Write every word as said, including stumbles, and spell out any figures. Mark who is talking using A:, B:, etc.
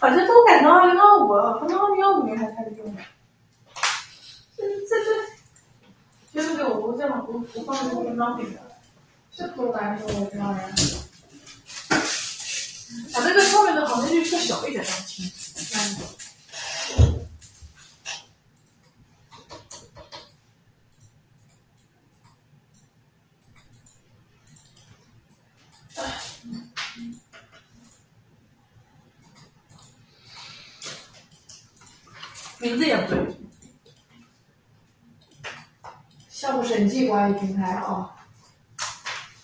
A: 啊，这都改成二零二五了，可能二零二五年才开始用的。这这这，就是给我不这样不不放这个文章里的，这多难受，我家人。把这个上面的好像就缩小一点，让清。名字也不对。
B: 项目审计管理平台啊。